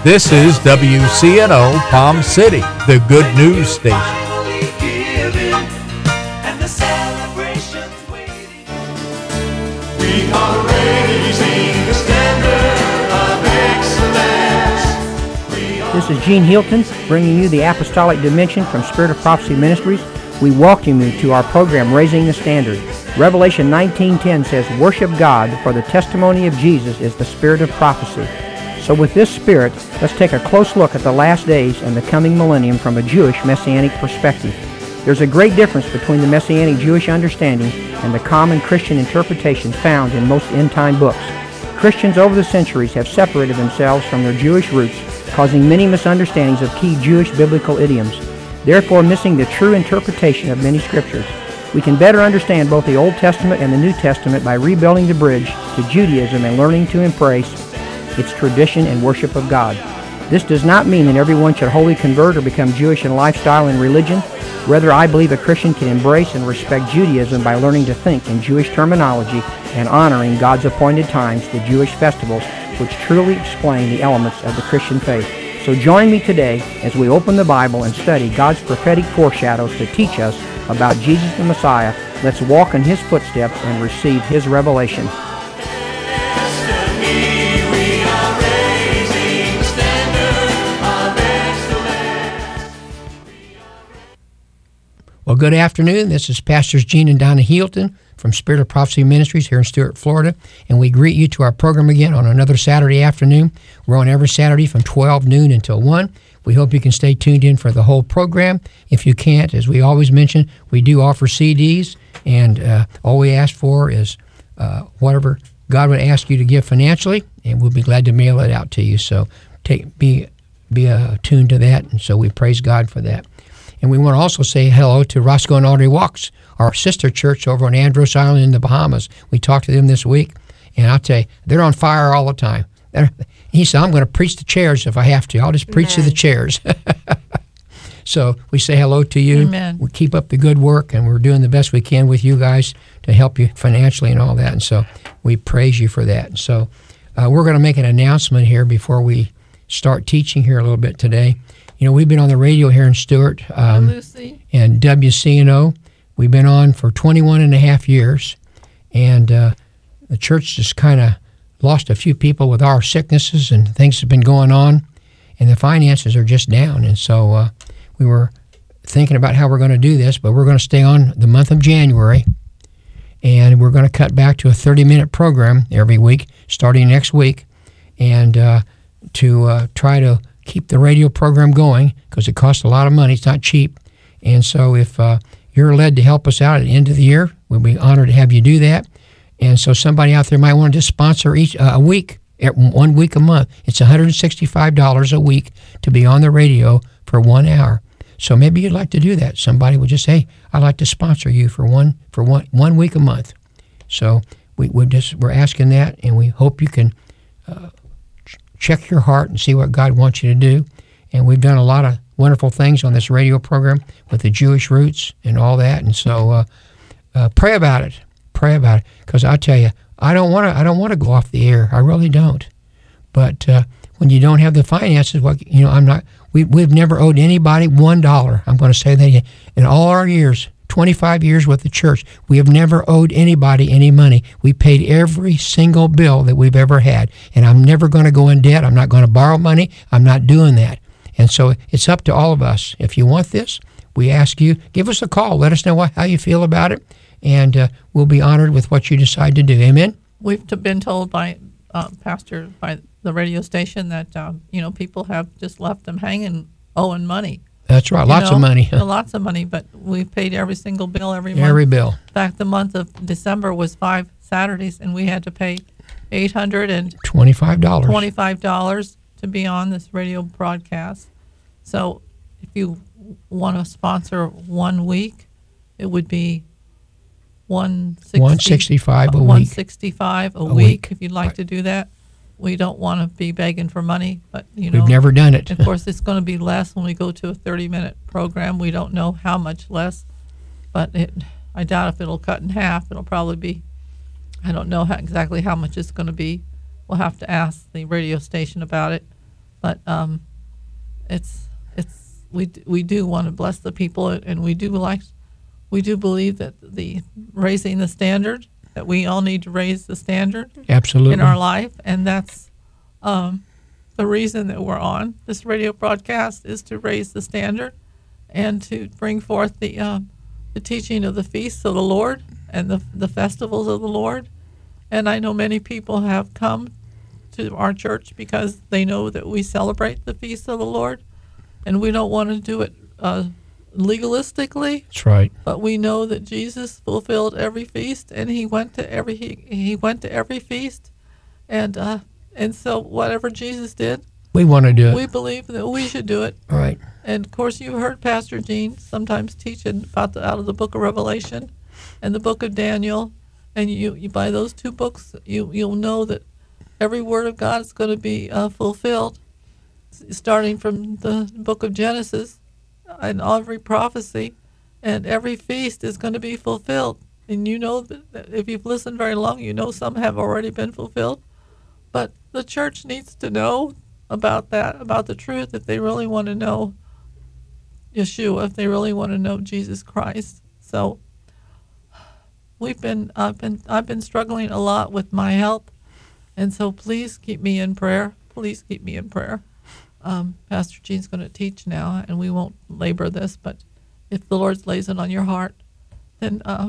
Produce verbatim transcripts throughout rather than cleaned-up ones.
This is W C N O Palm City, the good news station. We are raising the standard of excellence. This is Gene Hilton bringing you the Apostolic Dimension from Spirit of Prophecy Ministries. We welcome you to our program, Raising the Standard. Revelation nineteen ten says, "Worship God, for the testimony of Jesus is the spirit of prophecy." So with this spirit, let's take a close look at the last days and the coming millennium from a Jewish Messianic perspective. There's a great difference between the Messianic Jewish understanding and the common Christian interpretation found in most end-time books. Christians over the centuries have separated themselves from their Jewish roots, causing many misunderstandings of key Jewish biblical idioms, therefore missing the true interpretation of many scriptures. We can better understand both the Old Testament and the New Testament by rebuilding the bridge to Judaism and learning to embrace its tradition and worship of God. This does not mean that everyone should wholly convert or become Jewish in lifestyle and religion. Rather, I believe a Christian can embrace and respect Judaism by learning to think in Jewish terminology and honoring God's appointed times, the Jewish festivals, which truly explain the elements of the Christian faith. So join me today as we open the Bible and study God's prophetic foreshadows to teach us about Jesus the Messiah. Let's walk in His footsteps and receive His revelation. Well, good afternoon. This is Pastors Gene and Donna Hilton from Spirit of Prophecy Ministries here in Stuart, Florida, and we greet you to our program again on another Saturday afternoon. We're on every Saturday from twelve noon until one. We hope you can stay tuned in for the whole program. If you can't, as we always mention, we do offer C Ds, and uh, all we ask for is uh, whatever God would ask you to give financially, and we'll be glad to mail it out to you. So take be be uh, tuned to that, and so we praise God for that. And we want to also say hello to Roscoe and Audrey Walks, our sister church over on Andros Island in the Bahamas. We talked to them this week, and I'll tell you, they're on fire all the time. They're, he said, I'm going to preach the chairs if I have to. I'll just preach Amen. To the chairs. So we say hello to you. Amen. We keep up the good work, and we're doing the best we can with you guys to help you financially and all that. And so we praise you for that. And so uh, we're going to make an announcement here before we start teaching here a little bit today. You know, we've been on the radio here in Stuart um, and W C N O. We've been on for twenty-one and a half years, and uh, the church just kind of lost a few people with our sicknesses and things have been going on, and the finances are just down. And so uh, we were thinking about how we're going to do this, but we're going to stay on the month of January, and we're going to cut back to a thirty-minute program every week, starting next week, and uh, to uh, try to keep the radio program going, because it costs a lot of money. It's not cheap. And so if uh, you're led to help us out at the end of the year, we'll be honored to have you do that. And so somebody out there might want to just sponsor each uh, a week, one week a month. It's one hundred sixty-five dollars a week to be on the radio for one hour. So maybe you'd like to do that. Somebody would just say, hey, I'd like to sponsor you for one for one one week a month. So we we just we're asking that, and we hope you can uh, check your heart and see what God wants you to do. And we've done a lot of wonderful things on this radio program with the Jewish roots and all that. And so uh, uh, pray about it. Pray about it. Because I tell you, I don't want to I don't want to go off the air. I really don't. But uh, when you don't have the finances, what you know, I'm not. We we've never owed anybody one dollar. I'm going to say that again. In all our years, twenty-five years with the church, we have never owed anybody any money. We paid every single bill that we've ever had, and I'm never going to go in debt. I'm not going to borrow money. I'm not doing that. And so it's up to all of us. If you want this, we ask you, give us a call. Let us know what, how you feel about it, and uh, we'll be honored with what you decide to do. Amen? We've t- been told by uh, Pastor, by the radio station that, um, you know, people have just left them hanging, owing money. That's right. You lots know, of money. Lots of money, but we've paid every single bill every month. Every bill. In fact, the month of December was five Saturdays, and we had to pay eight hundred twenty-five dollars twenty-five dollars to be on this radio broadcast. So if you want to sponsor one week, it would be one sixty-five a week. one sixty-five a, a week, week if you'd like right. to do that. We don't want to be begging for money, but you know, we've never done it. Of course, it's going to be less when we go to a thirty-minute program. We don't know how much less, but it, I doubt if it'll cut in half. It'll probably be, I don't know how, exactly how much it's going to be. We'll have to ask the radio station about it. but um, it's it's we we do want to bless the people, and we do like we do believe that the raising the standard, that we all need to raise the standard Absolutely. in our life, and that's um, the reason that we're on this radio broadcast, is to raise the standard and to bring forth the uh, the teaching of the feasts of the Lord and the the festivals of the Lord. And I know many people have come to our church because they know that we celebrate the feasts of the Lord, and we don't want to do it uh, legalistically. That's right. But we know that Jesus fulfilled every feast, and he went to every he, he went to every feast, and uh, and so whatever Jesus did, We want to do it. we believe that we should do it. All right. And of course, you've heard Pastor Gene sometimes teaching about the, out of the Book of Revelation and the Book of Daniel, and you, you by those two books, you you'll know that every word of God is going to be uh, fulfilled, s- starting from the Book of Genesis, and every prophecy, and every feast is going to be fulfilled. And you know that that if you've listened very long, you know some have already been fulfilled, but the church needs to know about that, about the truth, if they really want to know Yeshua, if they really want to know Jesus Christ. So we've been I've been I've been struggling a lot with my health, and so please keep me in prayer. Please keep me in prayer. Um, Pastor Gene's going to teach now, and we won't labor this, but if the Lord lays it on your heart, then uh,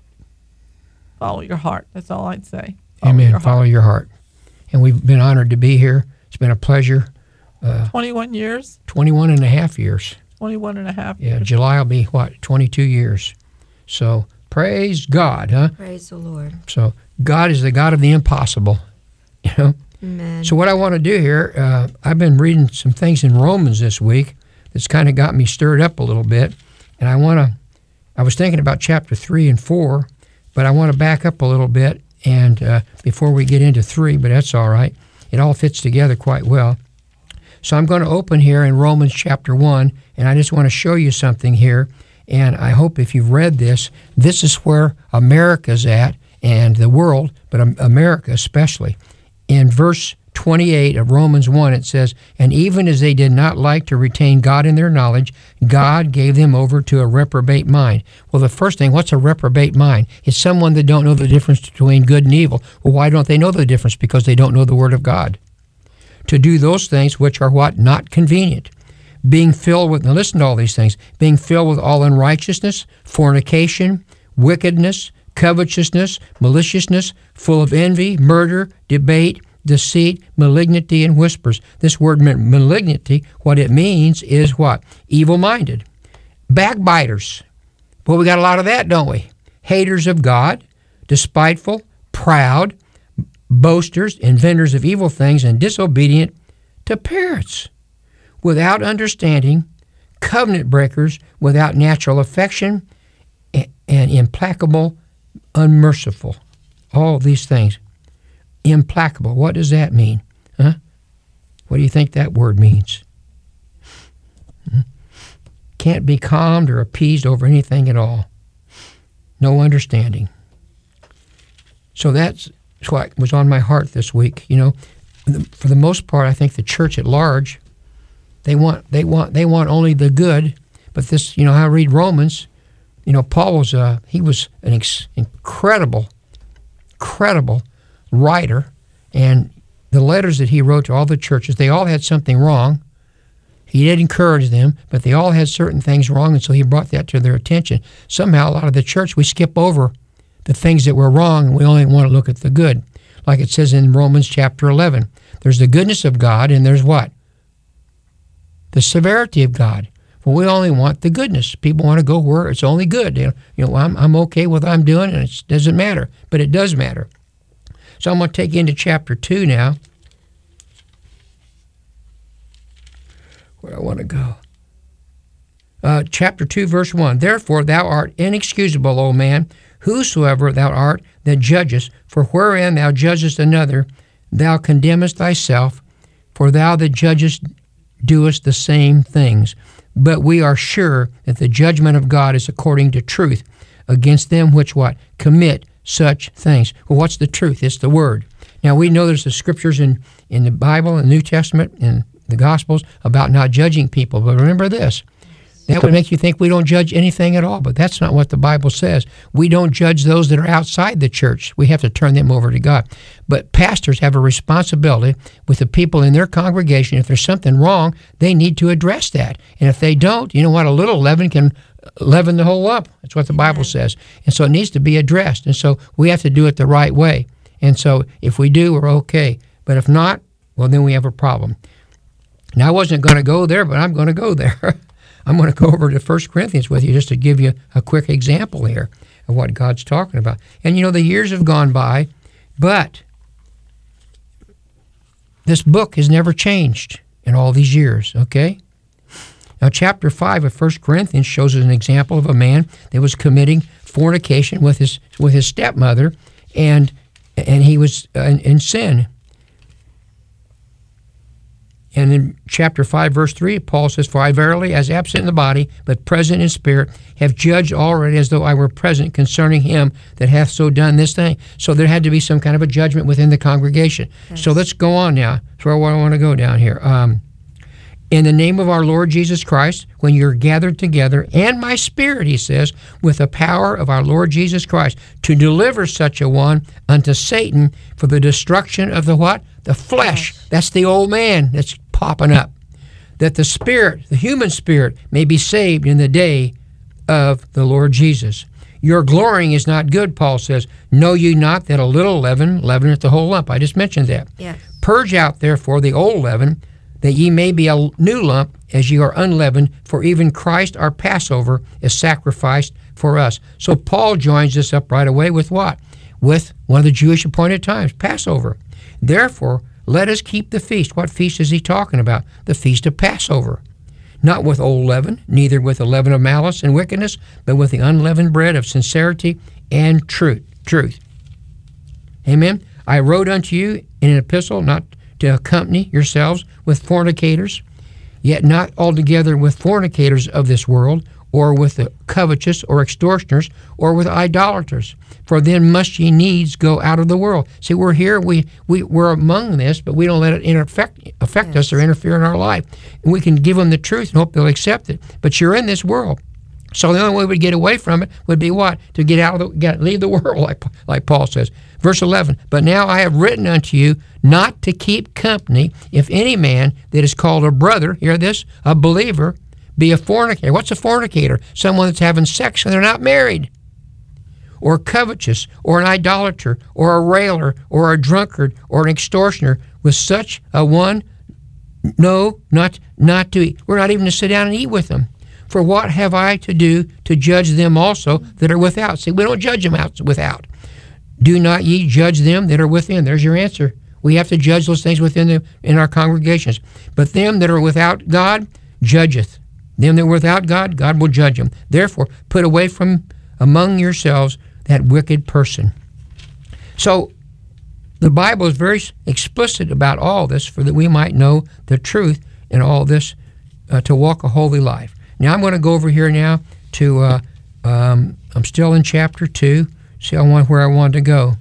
follow your heart. That's all I'd say. Follow Amen. your Follow heart. your heart. And we've been honored to be here. It's been a pleasure. twenty-one years, twenty-one and a half years. twenty-one and a half Yeah, years. July will be, what, twenty-two years. So praise God, huh? Praise the Lord. So God is the God of the impossible. You know? Amen. So what I want to do here, uh, I've been reading some things in Romans this week that's kind of got me stirred up a little bit. And I want to, I was thinking about chapter three and four, but I want to back up a little bit and uh, before we get into three, but that's all right. It all fits together quite well. So I'm going to open here in Romans chapter one, and I just want to show you something here. And I hope if you've read this, this is where America's at, and the world, but America especially. In verse twenty-eight of Romans one, it says, "And even as they did not like to retain God in their knowledge, God gave them over to a reprobate mind." Well, the first thing, what's a reprobate mind? It's someone that don't know the difference between good and evil. Well, why don't they know the difference? Because they don't know the Word of God. To do those things which are what? Not convenient. Being filled with, now listen to all these things, being filled with all unrighteousness, fornication, wickedness, covetousness, maliciousness, full of envy, murder, debate, deceit, malignity, and whispers. This word malignity, what it means is what? Evil-minded. Backbiters. Well, we got a lot of that, don't we? Haters of God, despiteful, proud, boasters, inventors of evil things, and disobedient to parents, without understanding, covenant breakers, without natural affection, and implacable, unmerciful. All these things. Implacable. What does that mean? Huh? What do you think that word means? Hmm? Can't be calmed or appeased over anything at all. No understanding. So that's what was on my heart this week. You know, for the most part, I think the church at large, they want they want they want only the good. But this, you know, I read Romans. You know, Paul was a he was an ex- incredible, incredible writer, and the letters that he wrote to all the churches, they all had something wrong. He did encourage them, but they all had certain things wrong, and so he brought that to their attention. Somehow, a lot of the church, we skip over the things that were wrong, and we only want to look at the good. Like it says in Romans chapter eleven, there's the goodness of God, and there's what? The severity of God. Well, we only want the goodness. People want to go where it's only good. You know, you know I'm, I'm okay with what I'm doing, and it doesn't matter. But it does matter. So I'm going to take you into chapter two now. Where I want to go. Uh, chapter two, verse one. "Therefore thou art inexcusable, O man, whosoever thou art that judgest, for wherein thou judgest another, thou condemnest thyself, for thou that judgest doest the same things. But we are sure that the judgment of God is according to truth against them which what? Commit such things." Well, what's the truth? It's the Word. Now, we know there's the scriptures in, in the Bible, in the New Testament, and the Gospels about not judging people. But remember this. That would make you think we don't judge anything at all, but that's not what the Bible says. We don't judge those that are outside the church. We have to turn them over to God. But pastors have a responsibility with the people in their congregation. If there's something wrong, they need to address that. And if they don't, you know what? A little leaven can leaven the whole lump. That's what the Bible says. And so it needs to be addressed. And so we have to do it the right way. And so if we do, we're okay. But if not, well, then we have a problem. Now, I wasn't going to go there, but I'm going to go there. I'm going to go over to First Corinthians with you just to give you a quick example here of what God's talking about. And, you know, the years have gone by, but this book has never changed in all these years, okay? Now, chapter five of First Corinthians shows us an example of a man that was committing fornication with his with his stepmother, and and he was uh, in, in sin. And in chapter five, verse three, Paul says, "For I verily, as absent in the body, but present in spirit, have judged already as though I were present concerning him that hath so done this thing." So there had to be some kind of a judgment within the congregation. Yes. So let's go on now. That's where I want to go down here. Um, in the name of our Lord Jesus Christ, when you're gathered together, and my spirit, he says, with the power of our Lord Jesus Christ, to deliver such a one unto Satan for the destruction of the what? The flesh. That's the old man that's popping up. That the spirit, the human spirit, may be saved in the day of the Lord Jesus. Your glorying is not good, Paul says. Know ye not that a little leaven leaveneth the whole lump? I just mentioned that. Yes. Purge out, therefore, the old leaven, that ye may be a new lump, as ye are unleavened, for even Christ our Passover is sacrificed for us. So Paul joins this up right away with what? With one of the Jewish appointed times, Passover. Therefore, let us keep the feast. What feast is he talking about? The feast of Passover. Not with old leaven, neither with the leaven of malice and wickedness, but with the unleavened bread of sincerity and truth. Truth. Amen. I wrote unto you in an epistle not to accompany yourselves with fornicators, yet not altogether with fornicators of this world, or with the covetous, or extortioners, or with idolaters. For then must ye needs go out of the world. See, we're here, we, we, we're among this, but we don't let it inter- affect, affect yes. us or interfere in our life. And we can give them the truth and hope they'll accept it. But you're in this world. So the only way we'd get away from it would be what? To get out of the, get, leave the world, like, like Paul says. Verse eleven, but now I have written unto you not to keep company if any man that is called a brother, hear this, a believer, be a fornicator. What's a fornicator? Someone that's having sex and they're not married. Or covetous, or an idolater, or a railer, or a drunkard, or an extortioner. With such a one, no, not, not to eat. We're not even to sit down and eat with them. For what have I to do to judge them also that are without? See, we don't judge them out without. Do not ye judge them that are within. There's your answer. We have to judge those things within the, in our congregations. But them that are without God, judgeth. Them that are without God, God will judge them. Therefore, put away from among yourselves that wicked person. So, the Bible is very explicit about all this for that we might know the truth in all this uh, to walk a holy life. Now, I'm going to go over here now to, uh, um, I'm still in chapter two. See I want, where I want to go.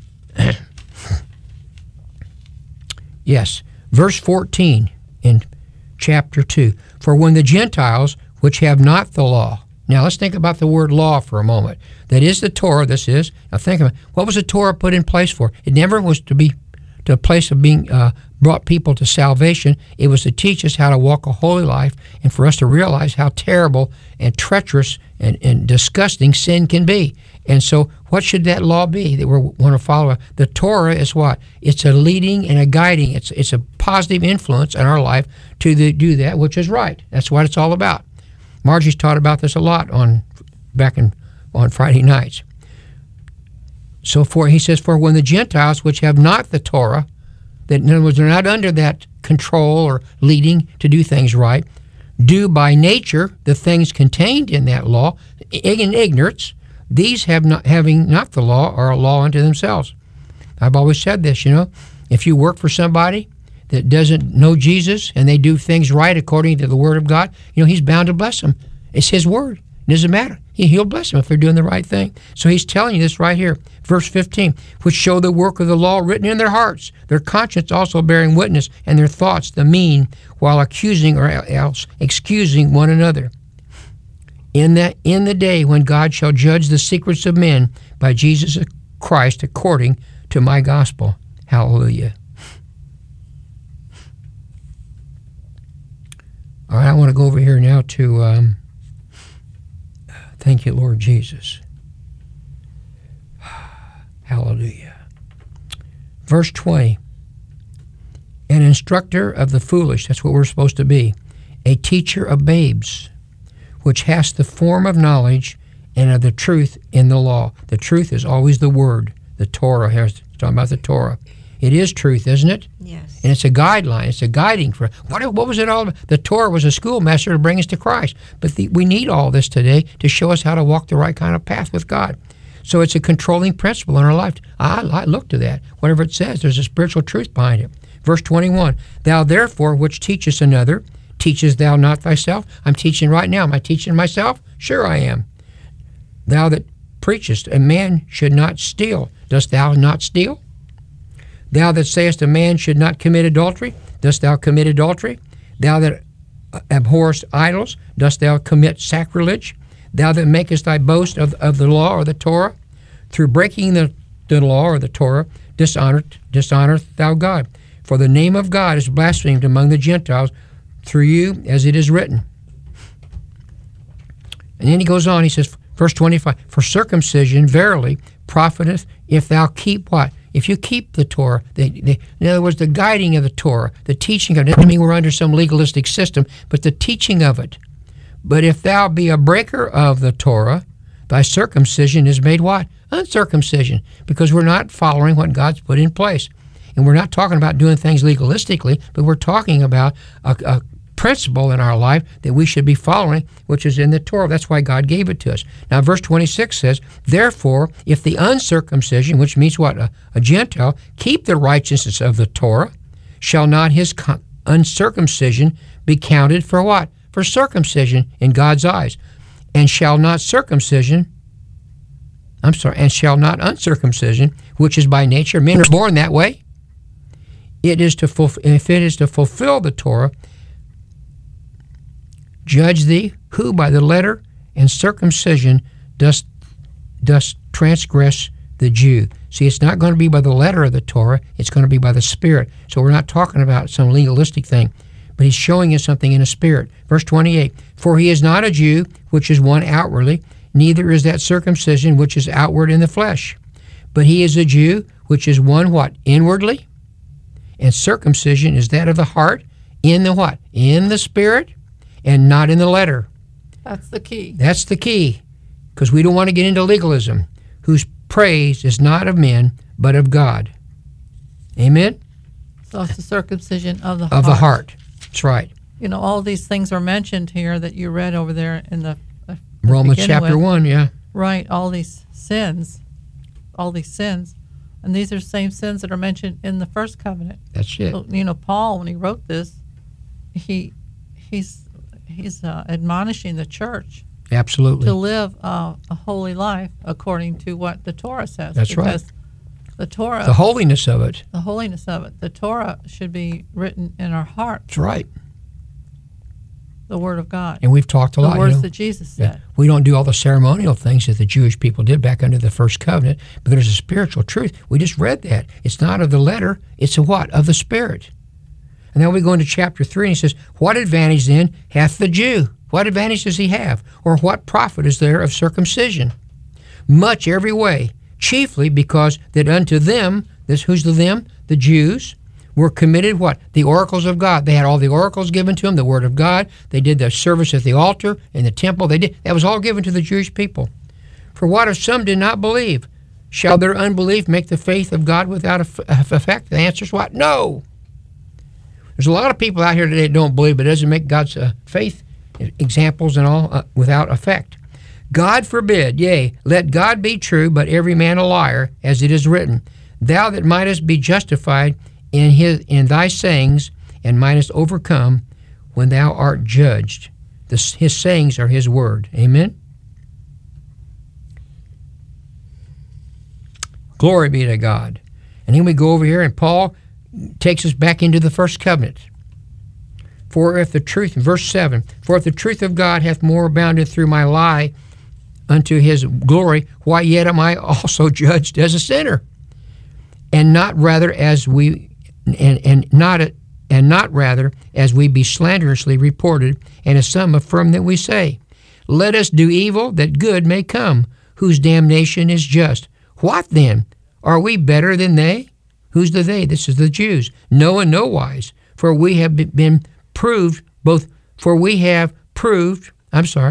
Yes, verse fourteen in chapter two. For when the Gentiles, which have not the law. Now, let's think about the word law for a moment. That is the Torah, this is. Now, think about it. What was the Torah put in place for? It never was to be to a place of being uh, brought people to salvation. It was to teach us how to walk a holy life and for us to realize how terrible and treacherous and, and disgusting sin can be. And so what should that law be that we want to follow? The Torah is what? It's a leading and a guiding. It's it's a positive influence in our life to the, do that which is right. That's what it's all about. Margie's taught about this a lot on back in, on Friday nights. So for he says, for when the Gentiles which have not the Torah, that in other words, they're not under that control or leading to do things right, do by nature the things contained in that law, in ignorance, these have not, having not the law, are a law unto themselves. I've always said this, you know, if you work for somebody that doesn't know Jesus and they do things right according to the Word of God, you know, He's bound to bless them. It's His Word. It doesn't matter. He, he'll bless them if they're doing the right thing. So he's telling you this right here. Verse fifteen, which show the work of the law written in their hearts, their conscience also bearing witness, and their thoughts the mean, while accusing or else excusing one another. In that in the day when God shall judge the secrets of men by Jesus Christ according to my gospel. Hallelujah. All right, I want to go over here now to, um, thank you, Lord Jesus. Hallelujah. Verse twenty, an instructor of the foolish, that's what we're supposed to be, a teacher of babes, which has the form of knowledge and of the truth in the law. The truth is always the word. The Torah, here, it's talking about the Torah. It is truth, isn't it? Yes. And it's a guideline. It's a guiding for what. What was it all about? The Torah was a schoolmaster to bring us to Christ. But the, we need all this today to show us how to walk the right kind of path with God. So it's a controlling principle in our life. I, I look to that. Whatever it says, there's a spiritual truth behind it. Verse twenty-one, thou therefore which teachest another, teachest thou not thyself? I'm teaching right now. Am I teaching myself? Sure I am. Thou that preachest, a man should not steal. Dost thou not steal? Thou that sayest a man should not commit adultery, dost thou commit adultery? Thou that abhorrest idols, dost thou commit sacrilege? Thou that makest thy boast of, of the law or the Torah, through breaking the, the law or the Torah, dishonor, dishonoreth thou God. For the name of God is blasphemed among the Gentiles through you, as it is written. And then he goes on, he says, verse twenty-five, for circumcision verily profiteth if thou keep what? If you keep the Torah, the, the, in other words, the guiding of the Torah, the teaching of it, doesn't mean we're under some legalistic system, but the teaching of it. But if thou be a breaker of the Torah, thy circumcision is made what? Uncircumcision, because we're not following what God's put in place. And we're not talking about doing things legalistically, but we're talking about a, a principle in our life that we should be following, which is in the Torah. That's why God gave it to us. Now, verse twenty-six says, therefore, if the uncircumcision, which means what? A, a Gentile, keep the righteousness of the Torah, shall not his con- uncircumcision be counted for what? For circumcision in God's eyes. And shall not circumcision, I'm sorry, and shall not uncircumcision, which is by nature, men are born that way, it is to fulf- if it is to fulfill the Torah, judge thee, who by the letter and circumcision dost, dost transgress the Jew. See, it's not going to be by the letter of the Torah, it's going to be by the Spirit. So we're not talking about some legalistic thing, but he's showing us something in a spirit. Verse twenty-eight, for he is not a Jew, which is one outwardly, neither is that circumcision which is outward in the flesh. But he is a Jew, which is one what? Inwardly. And circumcision is that of the heart, in the what? In the Spirit, and not in the letter. That's the key. That's the key, because we don't want to get into legalism, whose praise is not of men, but of God. Amen? So it's the circumcision of the Of heart. the heart. That's right. You know, all these things are mentioned here that you read over there in the uh, Romans begin chapter with. one, yeah. Right, all these sins, all these sins. And these are the same sins that are mentioned in the first covenant. That's it. So, you know, Paul, when he wrote this, he he's he's uh, admonishing the church Absolutely. to live uh, a holy life according to what the Torah says. That's right. Because the Torah, The holiness of it. the holiness of it, the Torah should be written in our heart, That's right. the Word of God, And we've talked a the lot. you words know. that Jesus Yeah. said. We don't do all the ceremonial things that the Jewish people did back under the first covenant, but there's a spiritual truth. We just read that. It's not of the letter, it's a what? Of the Spirit. And then we go into chapter three, and he says, what advantage then hath the Jew? What advantage does he have? Or what profit is there of circumcision? Much every way, chiefly because that unto them, this who's the them? The Jews, were committed what? The oracles of God. They had all the oracles given to them, the Word of God. They did the service at the altar in the temple. They did that was all given to the Jewish people. For what if some did not believe? Shall their unbelief make the faith of God without effect? The answer is what? No. There's a lot of people out here today that don't believe, but it doesn't make God's uh, faith examples and all uh, without effect. God forbid, yea, let God be true, but every man a liar, as it is written, thou that mightest be justified in his in thy sayings, and mightest overcome when thou art judged. The, his sayings are his word. Amen? Glory be to God. And then we go over here, and Paul takes us back into the first covenant. For if the truth, verse seven, for if the truth of God hath more abounded through my lie unto his glory, why yet am I also judged as a sinner? And not rather as we, and, and not and not rather as we be slanderously reported, and as some affirm that we say. Let us do evil that good may come, whose damnation is just. What then? Are we better than they? Who's the they? This is the Jews. No, in no wise, for we have been proved both, for we have proved, I'm sorry,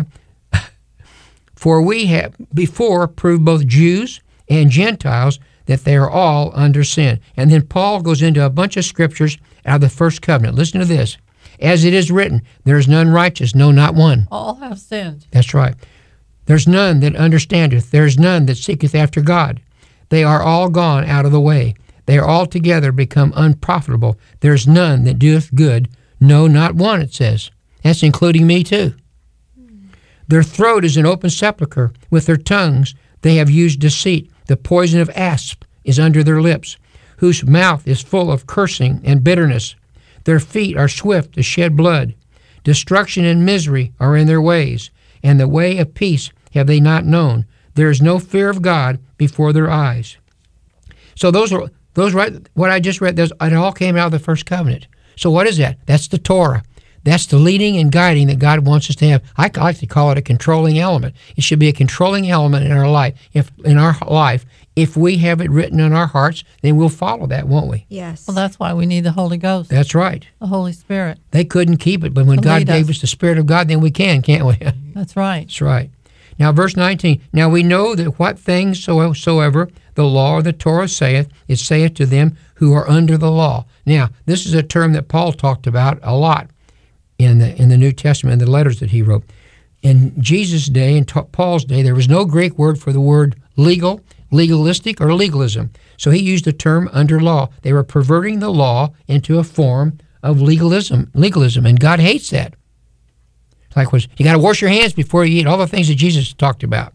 for we have before proved both Jews and Gentiles that they are all under sin. And then Paul goes into a bunch of scriptures out of the first covenant. Listen to this. As it is written, there is none righteous, no, not one. All have sinned. That's right. There's none that understandeth. There is none that seeketh after God. They are all gone out of the way. They are altogether become unprofitable. There is none that doeth good, no, not one, it says. That's including me too. Their throat is an open sepulchre. With their tongues they have used deceit. The poison of asp is under their lips, whose mouth is full of cursing and bitterness. Their feet are swift to shed blood. Destruction and misery are in their ways, and the way of peace have they not known. There is no fear of God before their eyes. So those are those right. What I just read, those, it all came out of the first covenant. So what is that? That's the Torah. That's the leading and guiding that God wants us to have. I like to call it a controlling element. It should be a controlling element in our life. If in our life, if we have it written in our hearts, then we'll follow that, won't we? Yes. Well, that's why we need the Holy Ghost, That's right. the Holy Spirit. They couldn't keep it, but when To God lead gave us. us the Spirit of God, then we can, can't we? That's right. That's right. Now, verse nineteen. Now we know that what things soever the law or the Torah saith, it saith to them who are under the law. Now, this is a term that Paul talked about a lot in the in the New Testament, in the letters that he wrote. In Jesus' day, in Paul's day, there was no Greek word for the word legal, legalistic, or legalism. So he used the term under law. They were perverting the law into a form of legalism, legalism, and God hates that. Like was you got to wash your hands before you eat, all the things that Jesus talked about.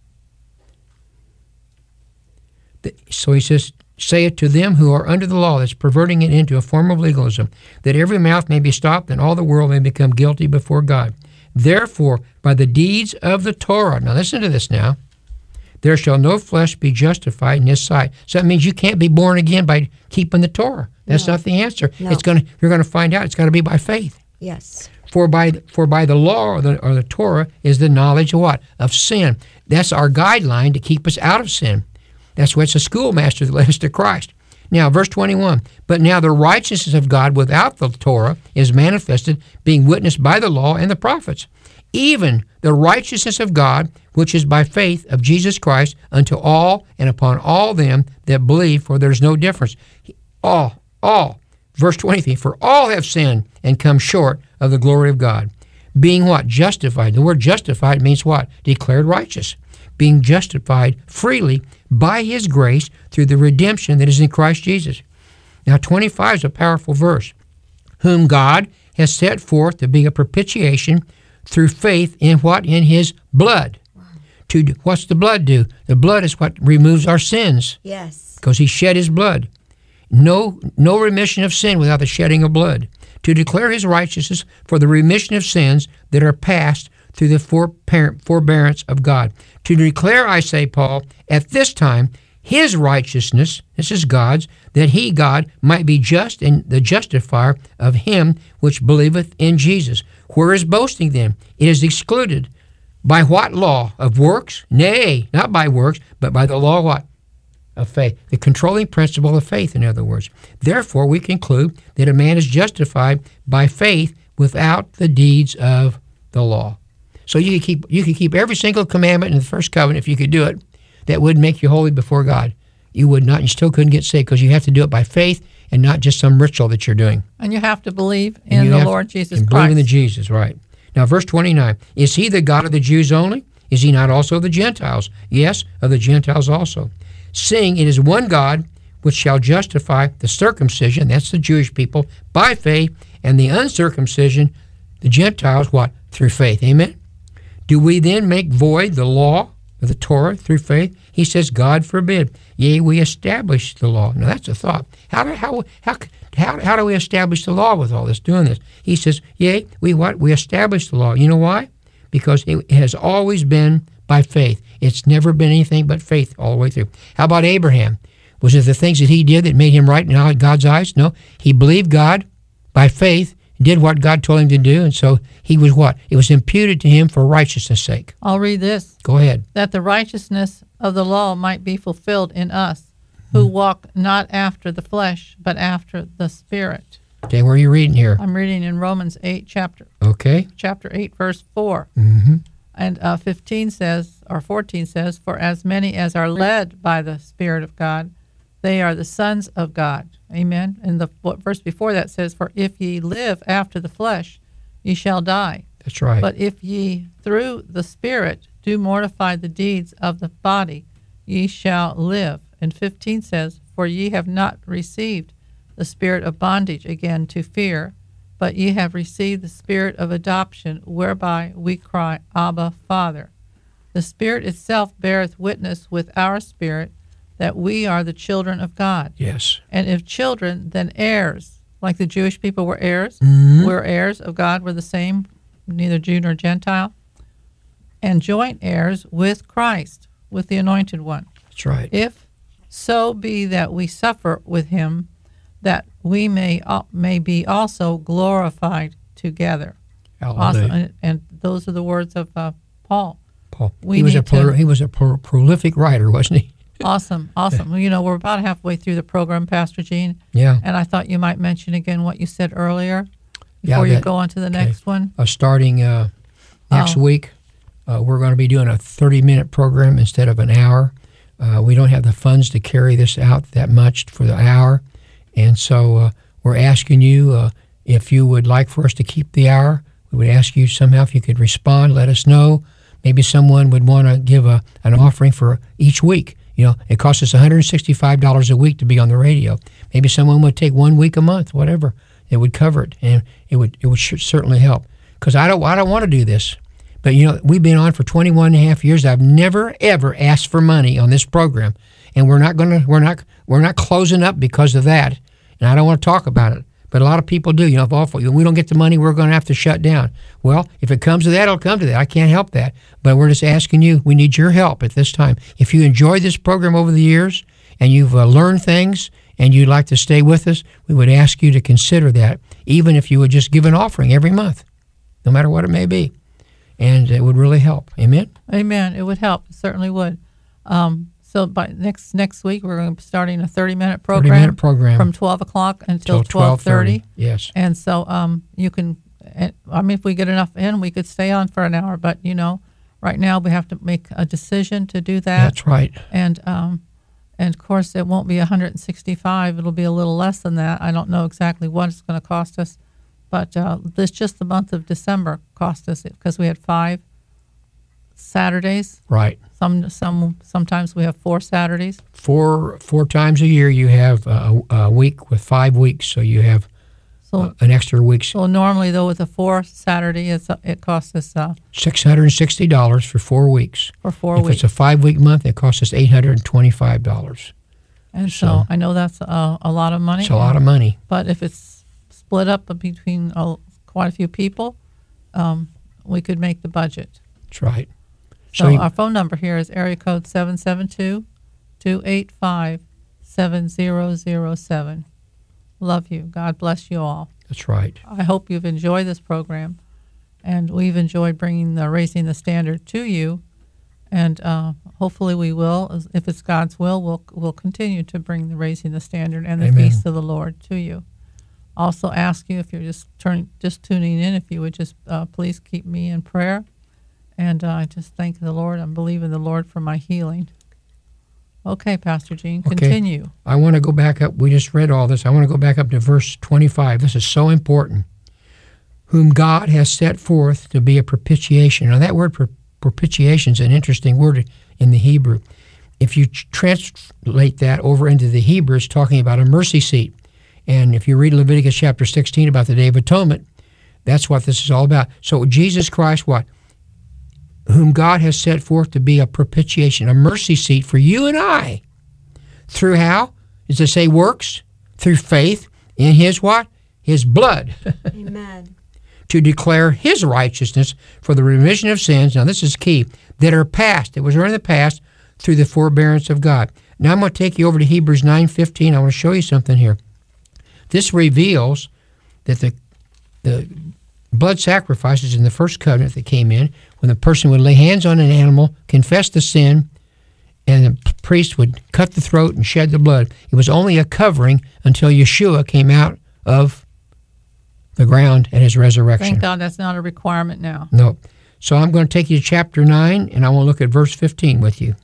So he says, say it to them who are under the law, that's perverting it into a form of legalism, that every mouth may be stopped and all the world may become guilty before God. Therefore, by the deeds of the Torah, now listen to this now, there shall no flesh be justified in his sight. So that means you can't be born again by keeping the Torah. That's No. not the answer. No. It's gonna you're gonna find out it's got to be by faith. Yes. For by for by the law or the, or the Torah is the knowledge of what? Of sin. That's our guideline to keep us out of sin. That's why it's a schoolmaster that led us to Christ. Now, verse twenty-one, but now the righteousness of God without the Torah is manifested, being witnessed by the law and the prophets, even the righteousness of God, which is by faith of Jesus Christ, unto all and upon all them that believe, for there is no difference. All, all. Verse twenty-three, for all have sinned and come short of the glory of God, being what? Justified. The word justified means what? Declared righteous. Being justified freely by his grace through the redemption that is in Christ Jesus. Now, twenty-five is a powerful verse. Whom God has set forth to be a propitiation through faith in what? In his blood. Wow. To what's the blood do? The blood is what removes our sins. Yes. Because he shed his blood. No, no remission of sin without the shedding of blood. To declare his righteousness for the remission of sins that are past through the forbearance of God. To declare, I say, Paul, at this time, his righteousness, this is God's, that he, God, might be just and the justifier of him which believeth in Jesus. Where is boasting then? It is excluded. By what law? Of works? Nay, not by works, but by the law of what? Of faith. The controlling principle of faith, in other words. Therefore, we conclude that a man is justified by faith without the deeds of the law. So you could keep you could keep every single commandment in the first covenant if you could do it. That would make you holy before God. You would not. You still couldn't get saved because you have to do it by faith and not just some ritual that you're doing. And you have to believe And in you the have- Lord Jesus and Christ. believe in the Jesus, right. Now, verse twenty-nine. Is he the God of the Jews only? Is he not also of the Gentiles? Yes, of the Gentiles also. Seeing it is one God which shall justify the circumcision, that's the Jewish people, by faith, and the uncircumcision, the Gentiles, what? Through faith. Amen? Do we then make void the law of the Torah through faith? He says, God forbid. Yea, we establish the law. Now, that's a thought. How do, how, how, how, how do we establish the law with all this, doing this? He says, yea, we what? We establish the law. You know why? Because it has always been by faith. It's never been anything but faith all the way through. How about Abraham? Was it the things that he did that made him right in God's eyes? No. He believed God by faith, did what God told him to do, and so he was what? It was imputed to him for righteousness' sake. I'll read this. Go ahead. That the righteousness of the law might be fulfilled in us, who walk not after the flesh, but after the Spirit. Okay, where are you reading here? I'm reading in Romans eight, chapter Okay. chapter eight, verse four. Mm-hmm. And uh, fifteen says, or fourteen says, for as many as are led by the Spirit of God, they are the sons of God. Amen. And the what verse before that says, for if ye live after the flesh, ye shall die. That's right. But if ye through the Spirit do mortify the deeds of the body, ye shall live. And fifteen says, for ye have not received the spirit of bondage again to fear, but ye have received the spirit of adoption, whereby we cry, Abba, Father. The Spirit itself beareth witness with our spirit that we are the children of God. Yes. And if children, then heirs, like the Jewish people were heirs. Mm-hmm. We're heirs of God. We're the same, neither Jew nor Gentile. And joint heirs with Christ, with the Anointed One. That's right. If so be that we suffer with him, that we may uh, may be also glorified together. Hallelujah. Awesome. And, and those are the words of uh, Paul. Paul. We he was a need to- pro- he was a pro- prolific writer, wasn't he? Awesome, awesome. Well, you know, we're about halfway through the program, Pastor Gene, Yeah. and I thought you might mention again what you said earlier Yeah, before you that- go on to the okay. next one. Uh, starting uh, next Oh. week, uh, we're going to be doing a thirty-minute program instead of an hour. Uh, we don't have the funds to carry this out that much for the hour, and so uh, we're asking you uh, if you would like for us to keep the hour. We would ask you somehow if you could respond, let us know. Maybe someone would want to give a an offering for each week. You know, it costs us one hundred sixty-five dollars a week to be on the radio. Maybe someone would take one week a month, whatever. It would cover it, and it would it would sh- certainly help. Because I don't I don't want to do this, but you know we've been on for twenty-one and a half years. I've never ever asked for money on this program, and we're not gonna we're not we're not closing up because of that. And I don't want to talk about it, but a lot of people do. You know, if awful, we don't get the money, we're going to have to shut down. Well, if it comes to that, it'll come to that. I can't help that. But we're just asking you, we need your help at this time. If you enjoyed this program over the years and you've uh, learned things and you'd like to stay with us, we would ask you to consider that, even if you would just give an offering every month, no matter what it may be. And it would really help. Amen? Amen. It would help. It certainly would. Um, so by next next week, we're going to be starting a thirty-minute program. thirty-minute program. From twelve o'clock until Till twelve thirty. Yes. And so um, you can, and, I mean, if we get enough in, we could stay on for an hour. But, you know, right now we have to make a decision to do that. That's right. And, um, and of course, it won't be one hundred sixty-five. It'll be a little less than that. I don't know exactly what it's going to cost us. But uh, this just the month of December cost us, because we had five Saturdays. Right. Some some Sometimes we have four Saturdays. Four four times a year you have a, a week with five weeks, so you have So uh, an extra week's so normally, though, with a four Saturday, it's, uh, it costs us uh, six hundred sixty dollars for four weeks. for four if weeks. it's a five-week month, it costs us eight hundred twenty-five dollars. And so, so- I know that's a, a lot of money. It's a lot of money. But if it's split up between uh, quite a few people, um, we could make the budget. That's right. So you- our phone number here is area code seven seven two, two eight five, seven zero zero seven. Love you. God bless you all. That's right. I hope you've enjoyed this program, and we've enjoyed bringing the Raising the Standard to you, and uh, hopefully we will. As- If it's God's will, we'll we'll continue to bring the Raising the Standard and the Amen. Feast of the Lord to you. Also ask you, if you're just turn, just tuning in, if you would just uh, please keep me in prayer. And uh, I just thank the Lord. I'm believing the Lord for my healing. Okay, Pastor Gene, Okay. continue. I want to go back up. We just read all this. I want to go back up to verse twenty-five. This is so important. Whom God has set forth to be a propitiation. Now, that word pro- propitiation is an interesting word in the Hebrew. If you tr- translate that over into the Hebrew, it's talking about a mercy seat. And if you read Leviticus chapter sixteen about the Day of Atonement, that's what this is all about. So Jesus Christ, what? whom God has set forth to be a propitiation, a mercy seat for you and I. Through how? Does it say works? Through faith in his what? His blood. Amen. To declare his righteousness for the remission of sins, now this is key, that are past, that was earned in the past through the forbearance of God. Now I'm going to take you over to Hebrews nine fifteen. I want to show you something here. This reveals that the the blood sacrifices in the first covenant that came in, when the person would lay hands on an animal, confess the sin, and the priest would cut the throat and shed the blood. It was only a covering until Yeshua came out of the ground at his resurrection. Thank God that's not a requirement now. No. So I'm going to take you to chapter nine, and I want to look at verse fifteen with you.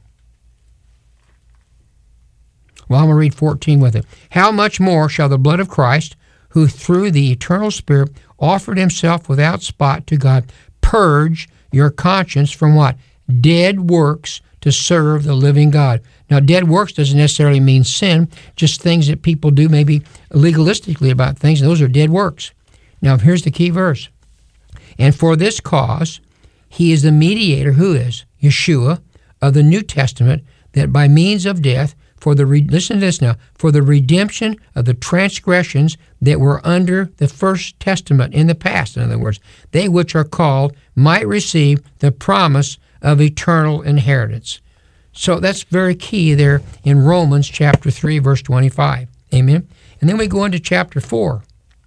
Well, I'm going to read fourteen with it. How much more shall the blood of Christ, who through the eternal Spirit offered himself without spot to God, purge your conscience from what? Dead works to serve the living God. Now, dead works doesn't necessarily mean sin, just things that people do maybe legalistically about things. Those are dead works. Now, here's the key verse. And for this cause, he is the mediator, who is? Yeshua, of the New Testament, that by means of death, for the re- listen to this now, for the redemption of the transgressions that were under the first testament in the past, in other words, they which are called might receive the promise of eternal inheritance. So that's very key there in Romans chapter three, verse twenty-five. Amen. And then we go into chapter four.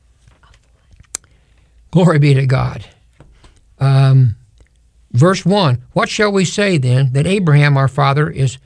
Glory be to God. Um, verse one, what shall we say then that Abraham our father is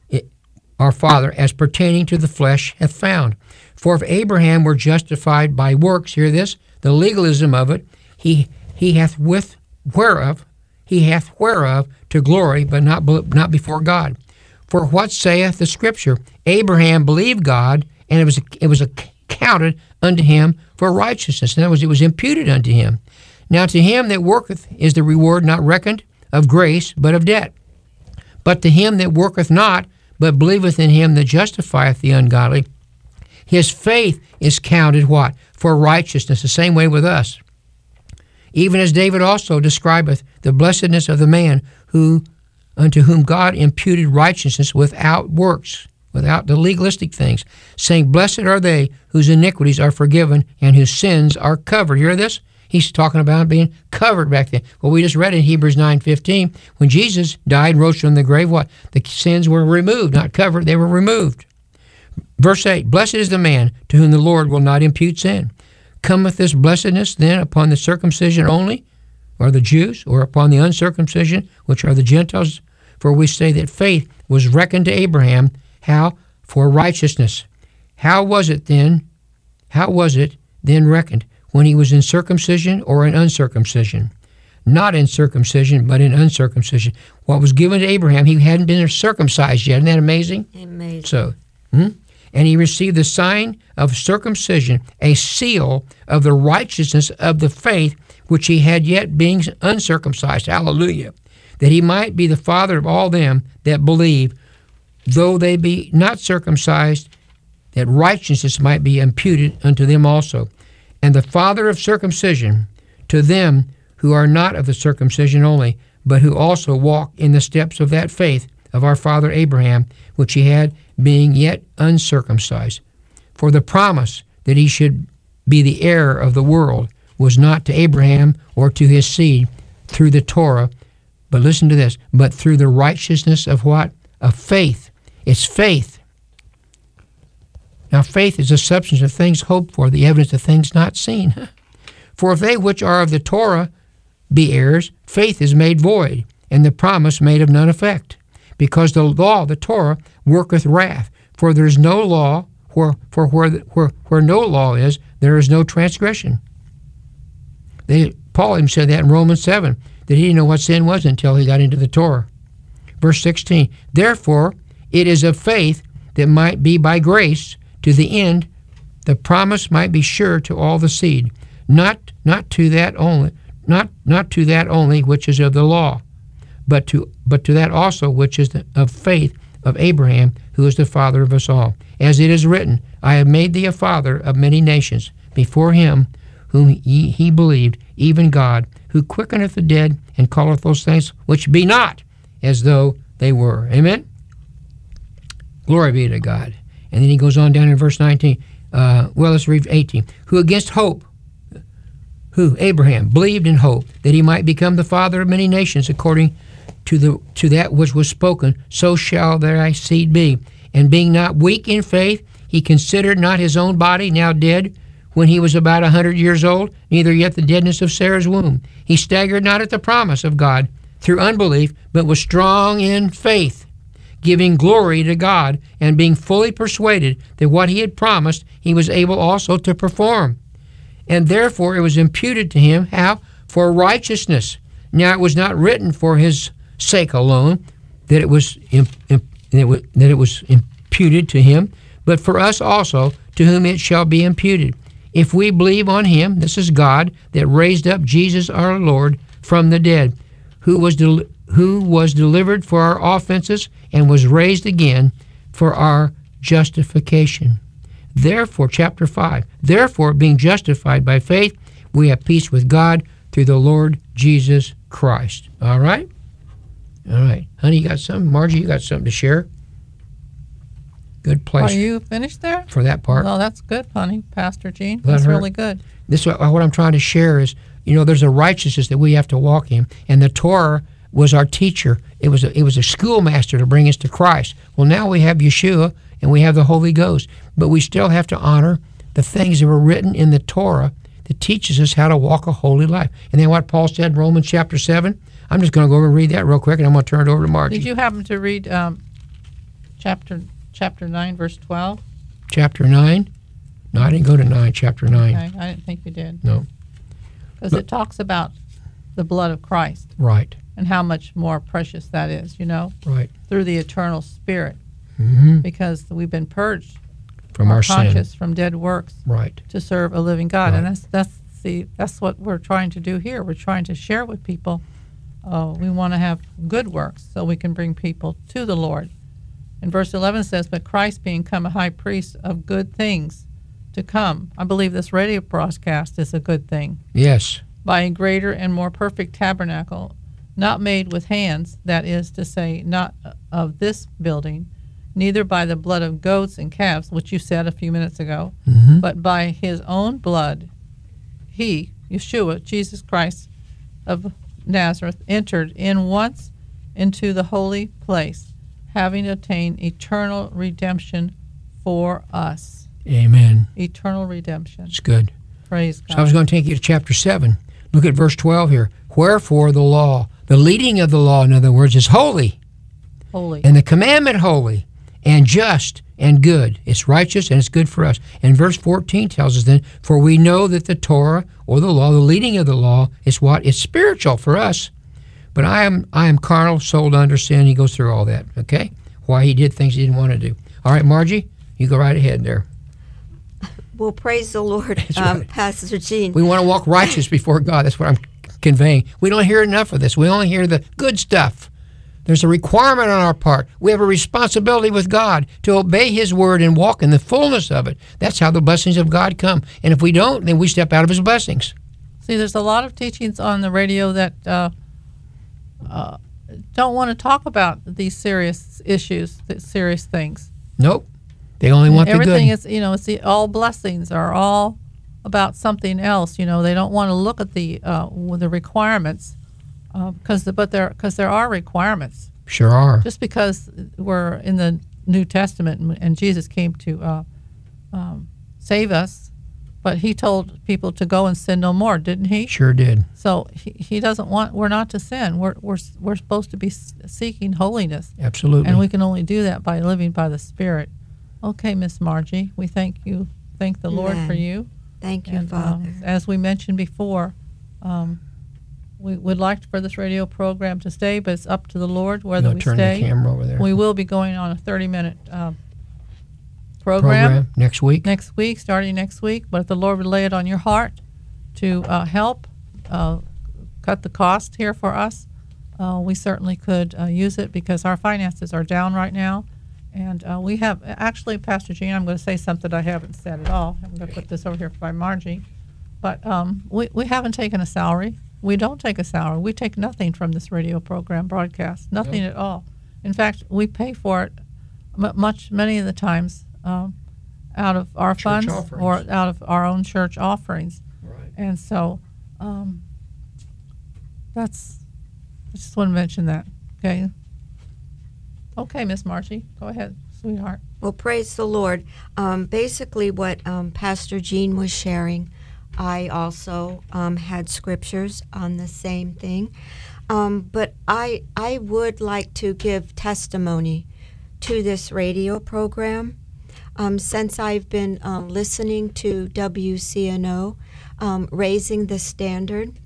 our father as pertaining to the flesh hath found? For if Abraham were justified by works, hear this, the legalism of it, he he hath with whereof, he hath whereof to glory, but not not before God. For what saith the Scripture? Abraham believed God, and it was it was accounted unto him for righteousness. In other words, it was imputed unto him. Now to him that worketh is the reward not reckoned of grace, but of debt. But to him that worketh not, but believeth in him that justifieth the ungodly, his faith is counted what? For righteousness. The same way with us. Even as David also describeth the blessedness of the man who unto whom God imputed righteousness without works, without the legalistic things, saying, blessed are they whose iniquities are forgiven and whose sins are covered. You hear this? He's talking about being covered back then. Well, we just read in Hebrews nine fifteen, when Jesus died and rose from the grave, what? The sins were removed, not covered, they were removed. Verse eight, blessed is the man to whom the Lord will not impute sin. Cometh this blessedness then upon the circumcision only, or the Jews, or upon the uncircumcision, which are the Gentiles? For we say that faith was reckoned to Abraham, how? For righteousness. How was it then, how was it then reckoned? When he was in circumcision or in uncircumcision? Not in circumcision, but in uncircumcision. What was given to Abraham, he hadn't been circumcised yet. Isn't that amazing? Amazing. So, hmm? And he received the sign of circumcision, a seal of the righteousness of the faith which he had yet being uncircumcised. Hallelujah. That he might be the father of all them that believe, though they be not circumcised, that righteousness might be imputed unto them also. And the father of circumcision to them who are not of the circumcision only, but who also walk in the steps of that faith of our father Abraham, which he had being yet uncircumcised. For the promise that he should be the heir of the world was not to Abraham or to his seed through the Torah, but listen to this, but through the righteousness of what? Of faith. It's faith. Now, faith is the substance of things hoped for, the evidence of things not seen. For if they which are of the Torah be heirs, faith is made void, and the promise made of none effect. Because the law, the Torah, worketh wrath. For there is no law, where, for where, where, where no law is, there is no transgression. They, Paul even said that in Romans seven, that he didn't know what sin was until he got into the Torah. Verse sixteen, therefore it is of faith that might be by grace, to the end the promise might be sure to all the seed, not not to that only, not not to that only which is of the law, but to but to that also which is the, of faith of Abraham, who is the father of us all. As it is written, I have made thee a father of many nations, before him whom he, he believed, even God, who quickeneth the dead, and calleth those things which be not as though they were. Amen? Glory be to God. And then he goes on down in verse nineteen. Uh, well, let's read eighteen. Who against hope, who, Abraham, believed in hope, that he might become the father of many nations, according to the to that which was spoken, so shall thy seed be. And being not weak in faith, he considered not his own body now dead, when he was about a hundred years old, neither yet the deadness of Sarah's womb. He staggered not at the promise of God through unbelief, but was strong in faith, giving glory to God, and being fully persuaded that what he had promised he was able also to perform. And therefore it was imputed to him, how? For righteousness. Now it was not written for his sake alone that it was imp, imp, that it was, that it was imputed to him, but for us also, to whom it shall be imputed. If we believe on him, this is God, that raised up Jesus our Lord from the dead, who was del- who was delivered for our offenses and was raised again for our justification. Therefore, chapter five, therefore, being justified by faith, we have peace with God through the Lord Jesus Christ. All right? All right. Honey, you got something? Margie, you got something to share? Good place. Are you finished there? For that part. Well, that's good, honey, Pastor Gene. Let That's her- really good. This is what, what I'm trying to share is, you know, there's a righteousness that we have to walk in, and the Torah was our teacher. It was a, it was a schoolmaster to bring us to Christ. Well, now we have Yeshua and we have the Holy Ghost, but we still have to honor the things that were written in the Torah that teaches us how to walk a holy life. And then what Paul said in Romans chapter seven, I'm just going to go over and read that real quick, and I'm going to turn it over to Margie. Did you happen to read um, chapter chapter nine, verse twelve? Chapter nine? No, I didn't go to nine, chapter nine. Okay, I didn't think you did. No. Because But- it talks about the blood of Christ Right, and how much more precious that is, you know, right. through the eternal Spirit, hmm because we've been purged From our sin. conscious from dead works Right. to serve a living God. And Right. that's that's the that's what we're trying to do here. We're trying to share with people. Uh, we want to have good works so we can bring people to the Lord. And verse eleven says, "But Christ being come a high priest of good things to come." I believe this radio broadcast is a good thing. Yes. By a greater and more perfect tabernacle, not made with hands, that is to say, not of this building, neither by the blood of goats and calves, which you said a few minutes ago, Mhm. but by his own blood, he, Yeshua, Jesus Christ of Nazareth, entered in once into the holy place, having obtained eternal redemption for us. Amen. Eternal redemption. It's good. Praise God. So I was going to take you to chapter seven. Look at verse twelve here. Wherefore the law, the leading of the law, in other words, is holy, Holy. and the commandment holy, and just, and good. It's righteous, and it's good for us. And verse fourteen tells us then, for we know that the Torah, or the law, the leading of the law, is what? It's spiritual for us. But I am I am carnal, sold under sin. He goes through all that, okay? Why he did things he didn't want to do. All right, Margie, you go right ahead there. Well, praise the Lord, That's um, right. Pastor Gene. We want to walk righteous before God. That's what I'm conveying. We don't hear enough of this. We only hear the good stuff. There's a requirement on our part. We have a responsibility with God to obey his word and walk in the fullness of it. That's how the blessings of God come. And if we don't, then we step out of his blessings. See, there's a lot of teachings on the radio that uh, uh, don't want to talk about these serious issues, the serious things. Nope. They only want the good. Everything is, you know, it's the all blessings are all about something else. You know, they don't want to look at the uh, the requirements because, uh, but there because there are requirements. Sure are. Just because we're in the New Testament and, and Jesus came to uh, um, save us, but he told people to go and sin no more, didn't he? Sure did. So he, he doesn't want, we're not to sin. We're, we're, we're supposed to be seeking holiness. Absolutely. And we can only do that by living by the Spirit. Okay, Miss Margie, we thank you, thank the Lord Amen. for you. Thank you, And Father. um, as we mentioned before, um, we would like for this radio program to stay, but it's up to the Lord I'm whether going we to turn stay. the camera over there. We will be going on a thirty-minute um, program, Program next week. next week, starting next week. But if the Lord would lay it on your heart to uh, help uh, cut the cost here for us, uh, we certainly could uh, use it because our finances are down right now. And uh, we have, actually, Pastor Gene, I'm going to say something I haven't said at all. I'm going to put this over here by Margie. But um, we, we haven't taken a salary. We don't take a salary. We take nothing from this radio program broadcast, nothing Nope. at all. In fact, we pay for it m- much, many of the times um, out of our Church funds offerings. or out of our own church offerings. Right. And so um, that's, I just want to mention that, okay? Okay, Miss Marchie, go ahead, sweetheart. Well, praise the Lord. Um, basically, what um, Pastor Jean was sharing, I also um, had scriptures on the same thing. Um, but I, I would like to give testimony to this radio program. Um, since I've been um, listening to W C N O, um, Raising the Standard,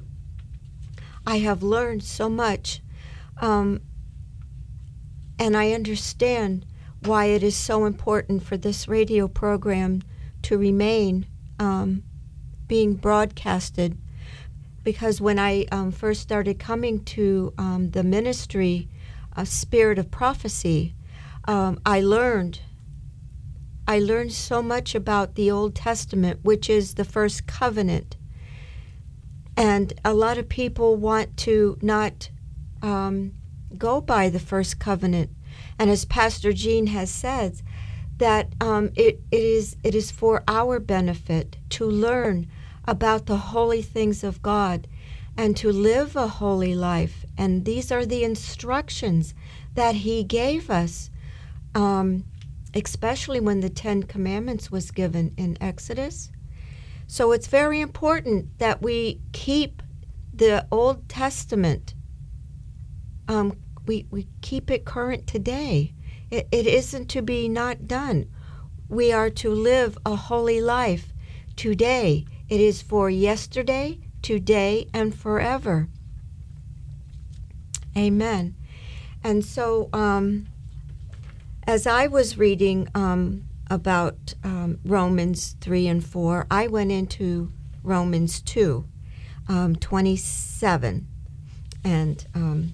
I have learned so much. Um, and I understand why it is so important for this radio program to remain um, being broadcasted. Because when I um, first started coming to um, the ministry, uh, Spirit of Prophecy, um, I learned I learned so much about the Old Testament, which is the first covenant. And a lot of people want to not um, go by the first covenant. And as Pastor Jean has said, that um, it, it is it is for our benefit to learn about the holy things of God and to live a holy life. And these are the instructions that He gave us, um, especially when the Ten Commandments was given in Exodus. So it's very important that we keep the Old Testament, um, we, we keep it current today. It, it isn't to be not done. We are to live a holy life today. It is for yesterday, today, and forever. Amen. And so um, as I was reading um, about um, Romans three and four, I went into Romans two, um, twenty-seven. And, um,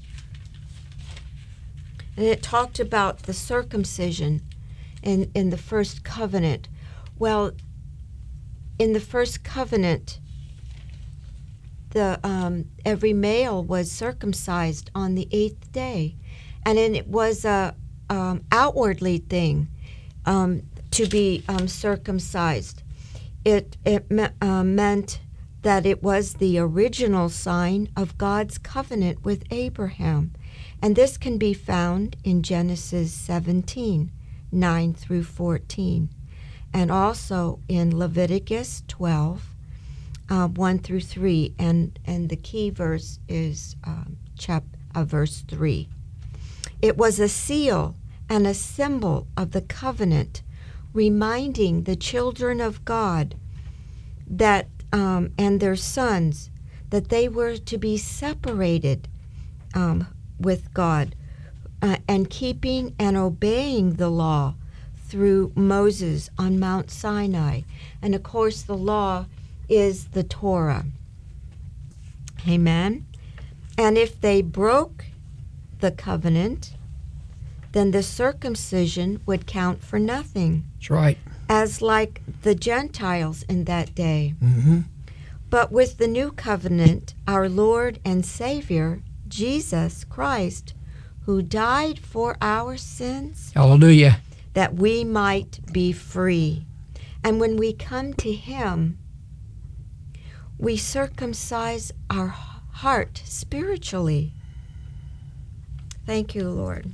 and it talked about the circumcision in, in the first covenant. Well, in the first covenant, the um, every male was circumcised on the eighth day, and then it was a um, outwardly thing um, to be um, circumcised. It it me- uh, meant that it was the original sign of God's covenant with Abraham, and this can be found in Genesis seventeen, nine through fourteen. And also in Leviticus twelve, uh, one through three, and, and the key verse is um, chap, uh, verse three. It was a seal and a symbol of the covenant, reminding the children of God that um, and their sons that they were to be separated um, with God uh, and keeping and obeying the law through Moses on Mount Sinai. And of course the law is the Torah. Amen. And if they broke the covenant, then the circumcision would count for nothing, That's right. as like the Gentiles in that day. Mm-hmm. But with the new covenant, our Lord and Savior, Jesus Christ, who died for our sins, Hallelujah. that we might be free. And when we come to Him, we circumcise our heart spiritually. Thank you, Lord.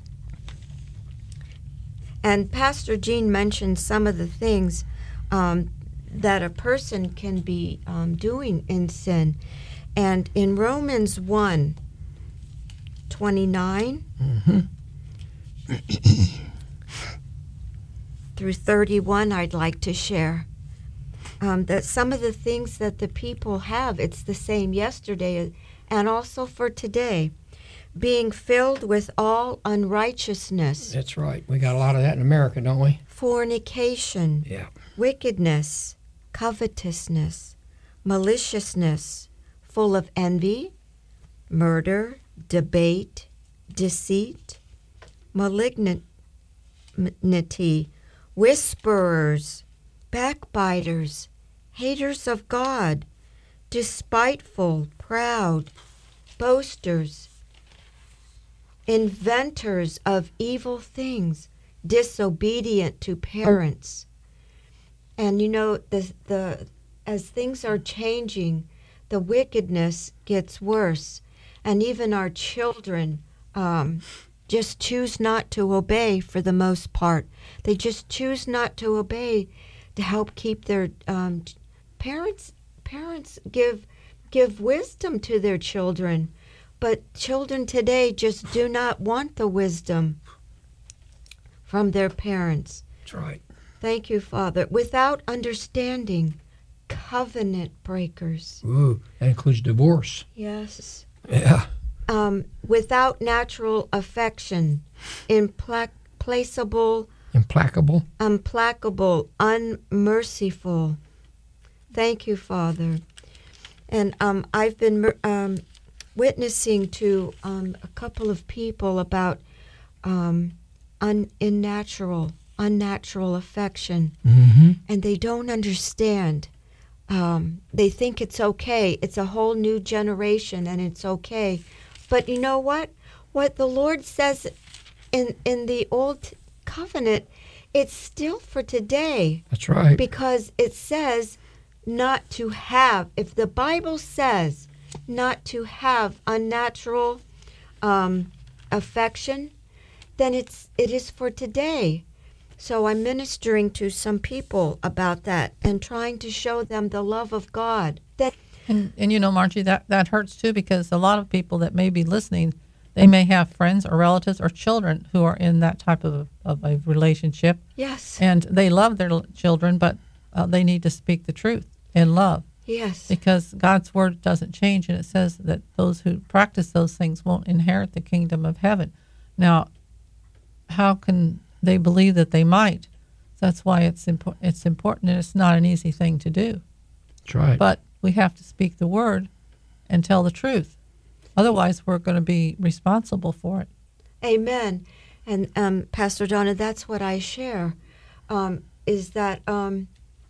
And Pastor Jean mentioned some of the things um, that a person can be um, doing in sin. And in Romans one, twenty-nine Mm-hmm. through thirty-one, I'd like to share um, that some of the things that the people have, it's the same yesterday and also for today. Being filled with all unrighteousness, That's right. We got a lot of that in America, don't we? fornication, Yeah. wickedness, covetousness, maliciousness, full of envy, murder, debate, deceit, malignity, whisperers, backbiters, haters of God, despiteful, proud, boasters, inventors of evil things, disobedient to parents. And you know, the the as things are changing, the wickedness gets worse, and even our children um, just choose not to obey for the most part. They just choose not to obey to help keep their um, parents. Parents give give wisdom to their children, but children today just do not want the wisdom from their parents. That's right. Thank you, Father. Without understanding, covenant breakers. Ooh, that includes divorce. Yes. Yeah. Um, without natural affection, implacable, Implacable. implacable, unmerciful. Thank you, Father. And um, I've been um, witnessing to um, a couple of people about um, un- unnatural, unnatural affection, Mm-hmm. and they don't understand. Um, they think it's okay. It's a whole new generation, and it's okay. But you know what? What the Lord says in in the Old Covenant, it's still for today, That's right. because it says not to have. If the Bible says not to have unnatural um, affection, then it's it is for today. So I'm ministering to some people about that and trying to show them the love of God. That And, and you know, Margie, that, that hurts too, because a lot of people that may be listening, they may have friends or relatives or children who are in that type of, of a relationship. yes, And they love their l- children, but uh, they need to speak the truth in love, yes, because God's word doesn't change, and it says that those who practice those things won't inherit the kingdom of heaven. Now, how can they believe that they might? That's why it's impo- it's important, and it's not an easy thing to do. That's right. But we have to speak the word and tell the truth. Otherwise, we're going to be responsible for it. amen. And um, Pastor Donna, that's what I share, um, is that, um,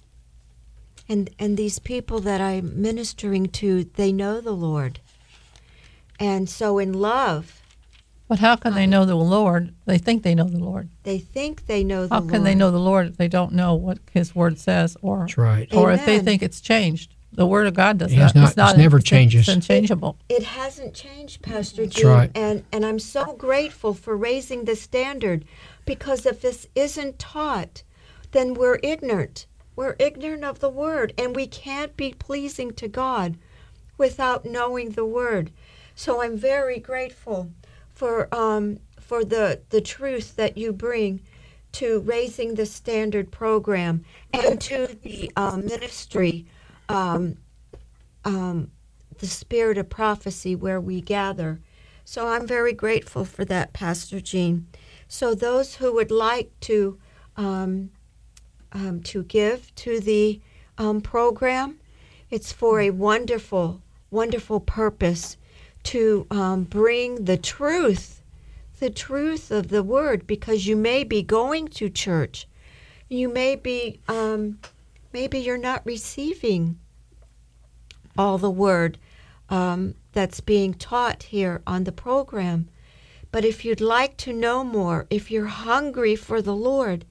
and and these people that I'm ministering to, they know the Lord, and so in love, But how can they know the Lord? They think they know the Lord. they think they know the How Lord. can they know the Lord if they don't know what His word says, or That's right. or if they Amen. think it's changed? The Word of God does It has not. not- It's not. it's never it's, changes. It's unchangeable. It hasn't changed, Pastor That's Jean, right. and and I'm so grateful for raising the standard, because if this isn't taught, then we're ignorant. We're ignorant of the word, and we can't be pleasing to God without knowing the word. So I'm very grateful for um for the the truth that you bring to Raising the Standard program, and to the um, ministry, um, um, the Spirit of Prophecy, where we gather. So I'm very grateful for that, Pastor Jean. So those who would like to um, um, to give to the um, program, it's for a wonderful, wonderful purpose to um, bring the truth, the truth of the word, because you may be going to church, you may be, um, maybe you're not receiving all the word um, that's being taught here on the program. But if you'd like to know more, if you're hungry for the Lord,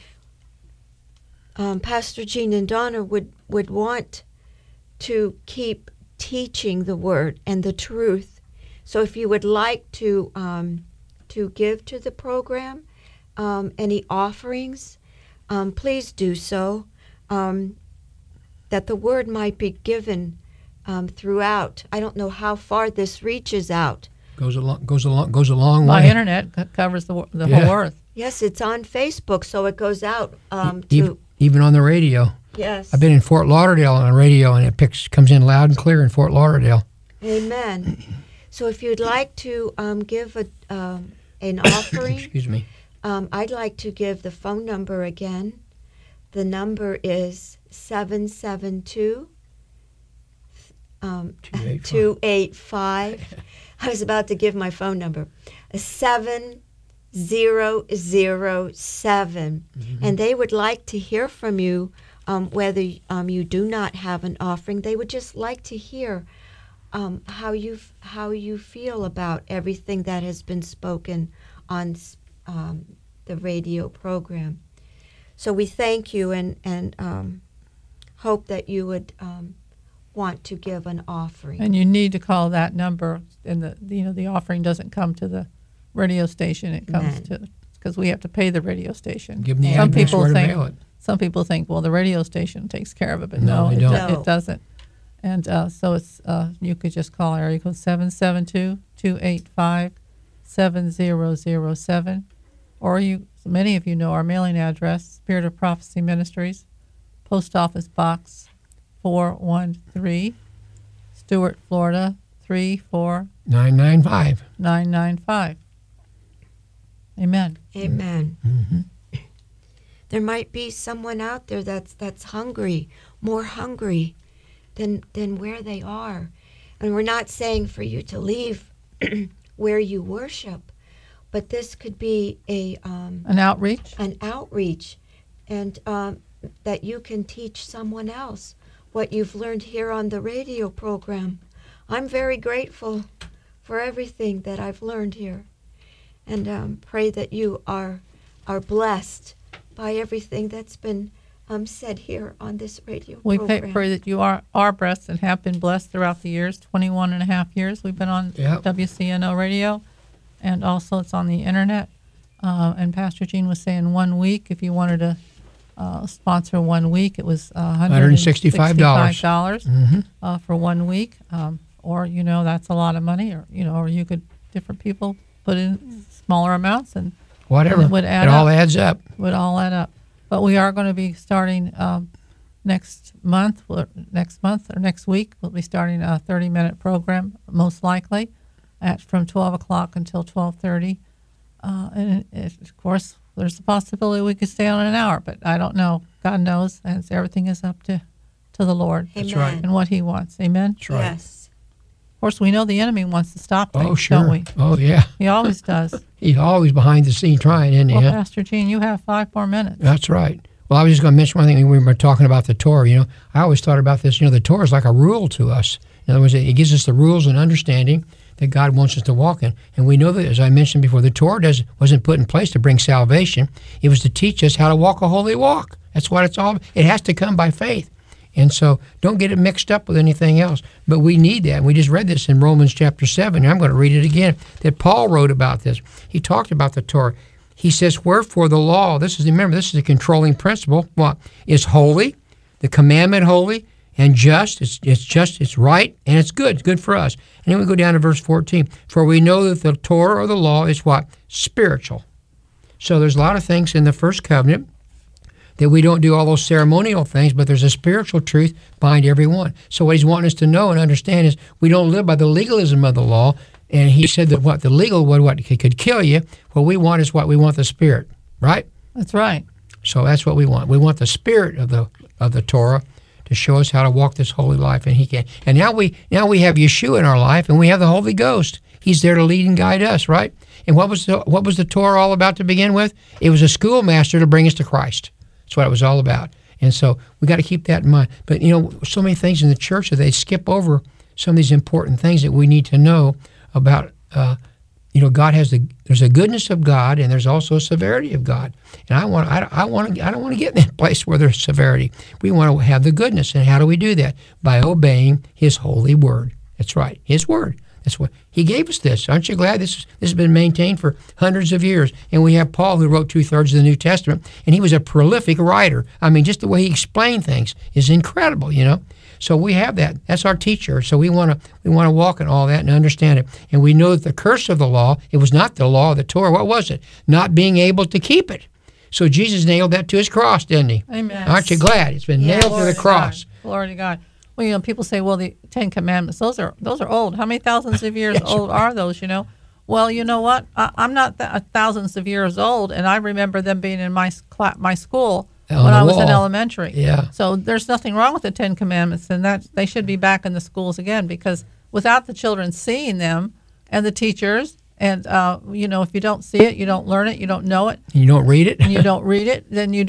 um, Pastor Jean and Donna would, would want to keep teaching the word and the truth. So if you would like to um, to give to the program, um, any offerings, um, please do so, um, that the word might be given um, throughout. I don't know how far this reaches out. Goes a long, goes a long, goes a long My way. internet c- covers the wo- the Yeah. whole earth. Yes, it's on Facebook, so it goes out um, even, to, even on the radio. yes. I've been in Fort Lauderdale on the radio, and it picks comes in loud and clear in Fort Lauderdale. Amen. So if you'd like to um, give a, um, an offering, Excuse me. um, I'd like to give the phone number again. The number is seven seven two, um, two eight five. I was about to give my phone number. seven zero zero seven. And they would like to hear from you um, whether um, you do not have an offering. They would just like to hear um, how you f- how you feel about everything that has been spoken on um, the radio program. So we thank you and and um, hope that you would um, want to give an offering. And you need to call that number, and the you know the offering doesn't come to the radio station; it comes Amen. to because we have to pay the radio station. Give them the some address people where to think mail it. some people think well the radio station takes care of it, but No, no, they it, don't. do- No. it doesn't. And uh, so it's uh, you could just call area code seven seven two, two eight five, seven zero zero seven, or you many of you know our mailing address, Spirit of Prophecy Ministries, Post Office Box four one three, Stewart, Florida three four nine nine five. nine nine five. Amen. Amen. Mm-hmm. There might be someone out there that's that's hungry, more hungry than than where they are. And we're not saying for you to leave where you worship, but this could be a um, An outreach. an outreach, and um, that you can teach someone else what you've learned here on the radio program. I'm very grateful for everything that I've learned here, and um, pray that you are are blessed by everything that's been um, said here on this radio We pay, program. pray that you are, are blessed and have been blessed throughout the years, twenty-one and a half years we've been on Yep. W C N O radio, and also it's on the internet. Uh, and Pastor Gene was saying one week, if you wanted to uh, sponsor one week, it was uh, one hundred sixty-five dollars. dollars Mm-hmm. uh, for one week. Um, or, you know, that's a lot of money, or, you know, or you could, different people put in smaller amounts and Whatever. And it would add it all up. adds up. would all add up. But we are going to be starting um, next month, or next month or next week. We'll be starting a thirty-minute program, most likely, at from twelve o'clock until twelve thirty. Uh, and it, of course, there's a possibility we could stay on an hour, but I don't know. God knows, and everything is up to, to the Lord Amen. right. and what He wants. Amen. That's right. Yes. Of course, we know the enemy wants to stop things, Oh, sure. don't we? Oh, yeah. He always does. He's always behind the scene trying, isn't he? Well, huh? Pastor Gene, you have five more minutes. That's right. Well, I was just going to mention one thing when we were talking about the Torah. You know, I always thought about this. You know, the Torah is like a rule to us. In other words, it gives us the rules and understanding that God wants us to walk in. And we know that, as I mentioned before, the Torah does, wasn't put in place to bring salvation. It was to teach us how to walk a holy walk. That's what it's all. It has to come by faith. And so don't get it mixed up with anything else. But we need that. We just read this in Romans chapter seven. And I'm going to read it again, that Paul wrote about this. He talked about the Torah. He says, wherefore the law, this is, remember, this is a controlling principle, what? Is holy, the commandment holy, and just. It's, it's just, it's right, and it's good. It's good for us. And then we go down to verse fourteen. For we know that the Torah or the law is what? Spiritual. So there's a lot of things in the first covenant that we don't do all those ceremonial things, but there's a spiritual truth behind every one. So what he's wanting us to know and understand is we don't live by the legalism of the law. And he said that what the legal would what could kill you. What we want is what we want the spirit, right? That's right. So that's what we want. We want the spirit of the of the Torah to show us how to walk this holy life, and he can. And now we now we have Yeshua in our life, and we have the Holy Ghost. He's there to lead and guide us, right? And what was the what was the Torah all about to begin with? It was a schoolmaster to bring us to Christ. That's what it was all about. And so we got to keep that in mind. But, you know, so many things in the church that they skip over some of these important things that we need to know about. Uh, you know, God has the there's a goodness of God, and there's also a severity of God. And I want I, I want to I don't want to get in that place where there's severity. We want to have the goodness, and how do we do that? By obeying His holy word. That's right, His word. That's what He gave us. This, aren't you glad? This this has been maintained for hundreds of years, and we have Paul, who wrote two thirds of the New Testament, and he was a prolific writer. I mean, just the way he explained things is incredible. You know, so we have that. That's our teacher. So we want to we want to walk in all that and understand it. And we know that the curse of the law, it was not the law of the Torah. What was it? Not being able to keep it. So Jesus nailed that to His cross, didn't He? Amen. Aren't you glad? It's been Yes. nailed to the cross. God. Glory to God. Well, you know, people say, well, the Ten Commandments, those are those are old. How many thousands of years Yes. old are those, you know? Well, you know what? I, I'm not th- thousands of years old, and I remember them being in my s- cla- my school On when the I was in wall. elementary. Yeah. So there's nothing wrong with the Ten Commandments, and that they should be back in the schools again, because without the children seeing them and the teachers, and, uh, you know, if you don't see it, you don't learn it, you don't know it, You don't read it. and you don't read it, then you don't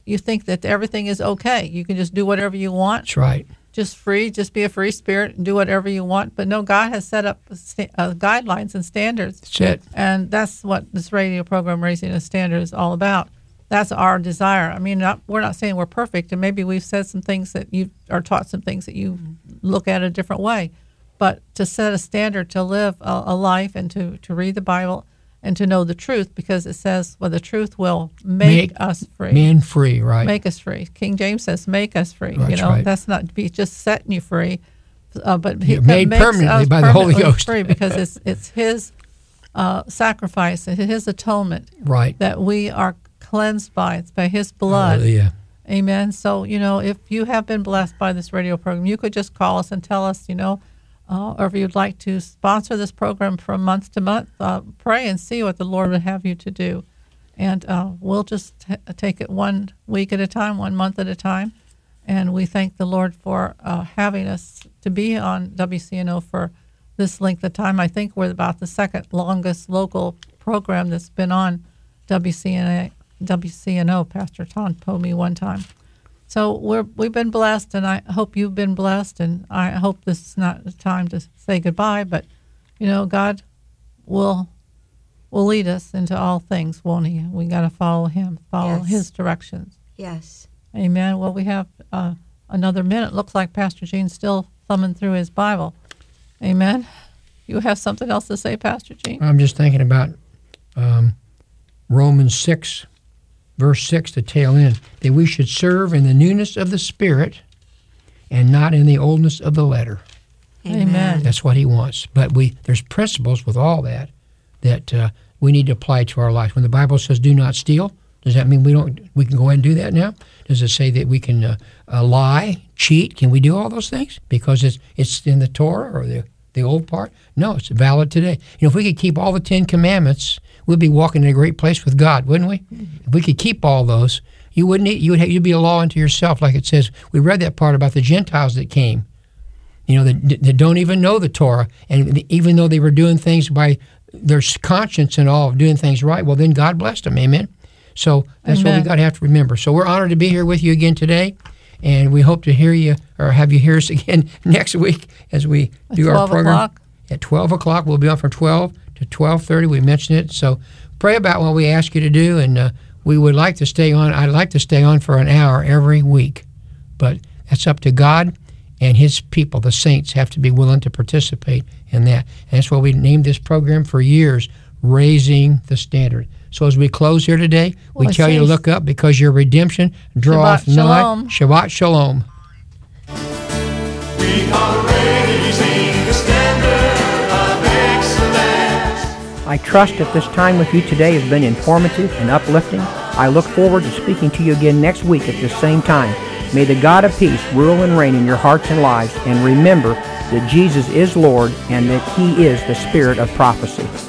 you think that everything is okay. You can just do whatever you want. That's right. Just free, just be a free spirit and do whatever you want. But no, God has set up sta- uh, guidelines and standards. That's it. And that's what this radio program, Raising the Standard, is all about. That's our desire. I mean, not, we're not saying we're perfect, and maybe we've said some things that you are taught some things that you look at a different way. But to set a standard, to live a, a life, and to, to read the Bible, and to know the truth, because it says, well, the truth will make, Make us free. Men free, right? Make us free. King James says, make us free. That's you know, right. that's not be just setting you free, uh, but he You're made makes permanently us by the Holy permanently Ghost. free, because it's it's His uh, sacrifice, His atonement Right. that we are cleansed by. It's by His blood. Hallelujah. Amen. So, you know, if you have been blessed by this radio program, you could just call us and tell us, you know, uh, or if you'd like to sponsor this program from month to month, uh, pray and see what the Lord would have you to do. And uh, we'll just t- take it one week at a time, one month at a time. And we thank the Lord for uh, having us to be on W C N O for this length of time. I think we're about the second longest local program that's been on W C N O. W C N O, Pastor Tom told me one time. So we're we've been blessed, and I hope you've been blessed, and I hope this is not the time to say goodbye, but you know, God will will lead us into all things, won't He? We got to follow Him, follow Yes. His directions. Yes. Amen. Well, we have uh, another minute. Looks like Pastor Gene's still thumbing through his Bible. Amen. You have something else to say, Pastor Gene? I'm just thinking about um, Romans six, verse six, the tail end, that we should serve in the newness of the Spirit and not in the oldness of the letter. Amen. That's what He wants. But we there's principles with all that that uh, we need to apply to our life. When the Bible says do not steal, does that mean we don't? We can go ahead and do that now? Does it say that we can uh, uh, lie, cheat? Can we do all those things because it's it's in the Torah or the the old part? No, it's valid today. You know, if we could keep all the Ten Commandments, we'd be walking in a great place with God, wouldn't we? Mm-hmm. If we could keep all those, you wouldn't. Need, you would. Have, you'd be a law unto yourself, like it says. We read that part about the Gentiles that came. You know, that, that don't even know the Torah, and even though they were doing things by their conscience and all, doing things right, well, then God blessed them. Amen. So that's Amen. what we got to have to remember. So we're honored to be here with you again today, and we hope to hear you or have you hear us again next week as we At do our twelve program. o'clock? At twelve o'clock. We'll be on from twelve to twelve thirty. We mentioned it. So pray about what we ask you to do, and uh, we would like to stay on. I'd like to stay on for an hour every week, but that's up to God. And His people, the saints, have to be willing to participate in that. And that's why we named this program for years, Raising the Standard. So as we close here today, we Well, it tell you to says- look up because your redemption draweth Shabbat nigh. shalom. Shabbat shalom. We are raising the standard of excellence. I trust that this time with you today has been informative and uplifting. I look forward to speaking to you again next week at this same time. May the God of peace rule and reign in your hearts and lives, and remember that Jesus is Lord and that He is the Spirit of prophecy.